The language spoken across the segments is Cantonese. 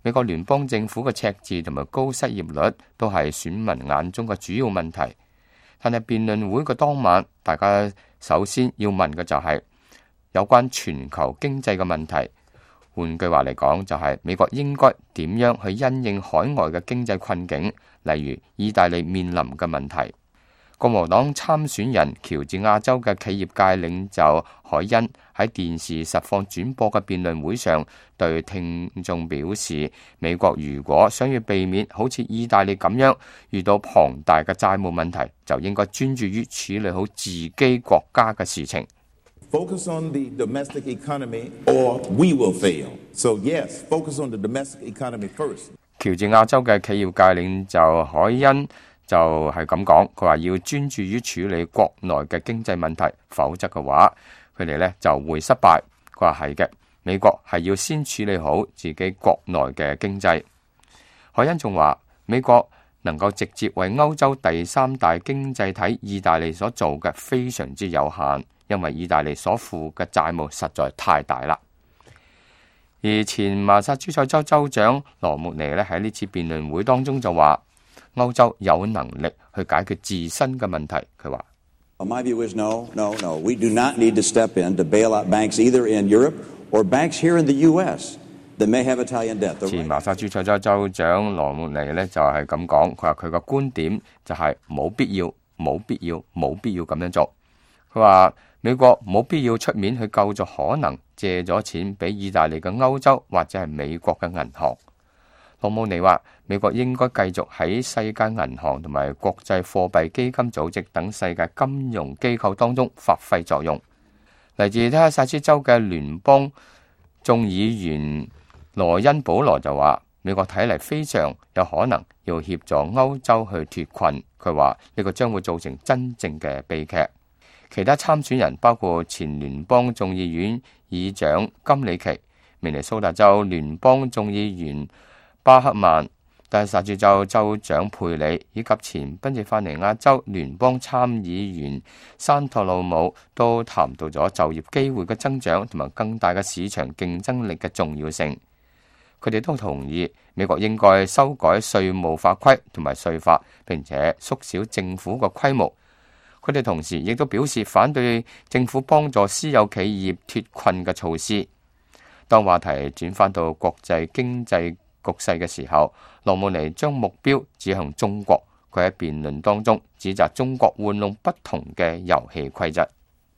美國聯邦政府嘅赤字同埋高失業率都係選民眼中嘅主要問題。但係辯論會嘅當晚，大家首先要問嘅就係有關全球經濟嘅問題。換句話嚟講，就係美國應該點樣去因應海外嘅經濟困境，例如意大利面臨嘅問題。共和黨參選人喬治亞州嘅企業界領袖海恩喺電視實況轉播嘅辯論會上對聽眾表示，美國如果想要避免好似意大利咁樣遇到龐大嘅債務問題，就應該專注於處理好自己國家嘅事情。 Focus on the domestic economy or we will fail. So yes, focus on the domestic economy first. 喬治亞州嘅企業界領袖海恩就係咁講，佢話要專注於處理國內嘅經濟問題，否則嘅話佢哋呢就會失敗。佢話係嘅，美國係要先處理好自己國內嘅經濟。海恩仲話，美國能夠直接為歐洲第三大經濟體意大利所做嘅非常之有限，因為意大利所負嘅債務實在太大啦。而前麻薩諸塞州州長羅穆尼呢喺呢次辯論會當中就話，歐洲有能力去解決自身嘅問題。佢話 ：My view is no. We do not need to step in to bail out banks either in Europe or banks here in the U.S. that may have Italian debt. 前麻薩諸塞州州長羅穆尼呢就係咁講，佢話佢個觀點就係冇必要咁樣做。佢話美國冇必要出面去救助可能借咗錢俾意大利嘅歐洲或者係美國嘅銀行。羅姆尼話，美國應該繼續喺世界銀行同埋國際貨幣基金組織等世界金融機構當中發揮作用。嚟自德克薩斯州嘅聯邦眾議員羅恩保羅就話，美國睇嚟非常有可能要協助歐洲去脫困。佢話呢個將會造成真正嘅悲劇。其他參選人包括前聯邦眾議院議長金里奇、明尼蘇達州聯邦眾議員巴克曼、德克薩斯州州長佩里以及前賓夕法尼亞州聯邦參議員山托魯姆都談到咗就業機會嘅增長同埋更大嘅市場競爭力嘅重要性。佢哋都同意美國應該修改稅務法規同埋稅法，並且縮小政府嘅規模。佢哋同時亦都表示反對政府幫助私有企業脫困嘅措施。當話題轉翻到國際經濟局勢嘅時候，羅姆尼將目標指向中國。佢喺辯論當中指責中國玩弄不同嘅遊戲規則。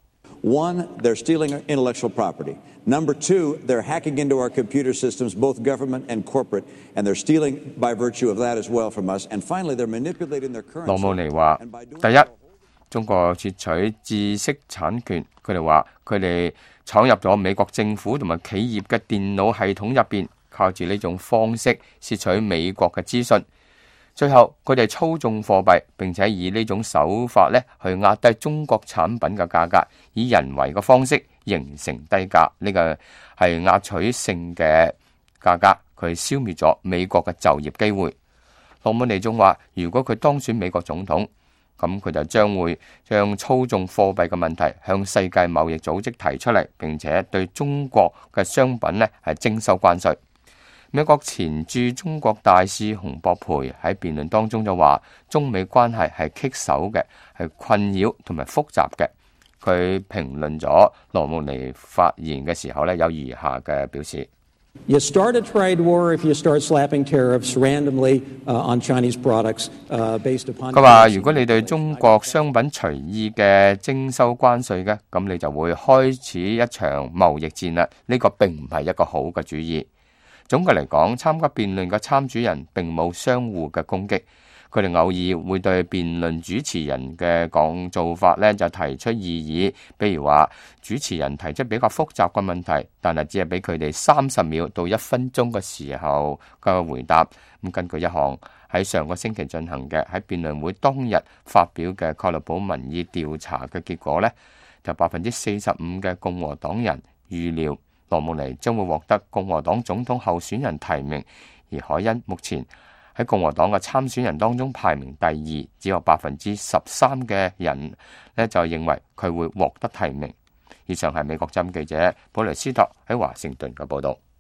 One, they're stealing our intellectual property. Number two, they're hacking into our computer systems, both government and corporate, and they're stealing by virtue of that as well from us. And finally, they're manipulating their currency. 羅姆尼話：第一，中國竊取知識產權。佢哋話佢哋闖入咗美國政府同埋企業嘅電腦系統入邊，靠住呢種方式竊取美國嘅資訊。最後佢哋操縱貨幣，並且以呢種手法去壓低中國產品嘅價格，以人為嘅方式形成低價。呢個係壓取性嘅價格，佢消滅咗美國嘅就業機會。羅姆尼仲話，如果佢當選美國總統，咁佢就將會將操縱貨幣嘅問題向世界貿易組織提出嚟，並且對中國嘅商品係徵收關稅。美國前駐中國大使洪博培喺辯論當中就話，中美關係係棘手嘅，係困擾同埋複雜嘅。佢評論咗羅姆尼發言嘅時候有以下嘅表示 ：You start a trade war if you start slapping tariffs randomly on Chinese products based upon。佢話：如果你對中國商品隨意嘅徵收關稅嘅，咁你就會開始一場貿易戰啦。呢個並唔係一個好嘅主意。總嘅嚟講，參加辯論嘅參主人並冇相互嘅攻擊，佢哋偶爾會對辯論主持人嘅講做法就提出異議，比如話主持人提出比較複雜嘅問題，但係只係俾佢哋30秒到1分鐘嘅時候嘅回答。咁根據一項喺上個星期進行嘅喺辯論會當日發表嘅蓋勒堡民意調查嘅結果就45%嘅共和黨人預料羅姆尼將會獲得共和黨總統候選人提名，而凱恩目前喺共和黨嘅參選人當中排名第2，只有13%嘅人就認為佢會獲得提名。以上係美國之音記者普雷斯特喺華盛頓嘅報道。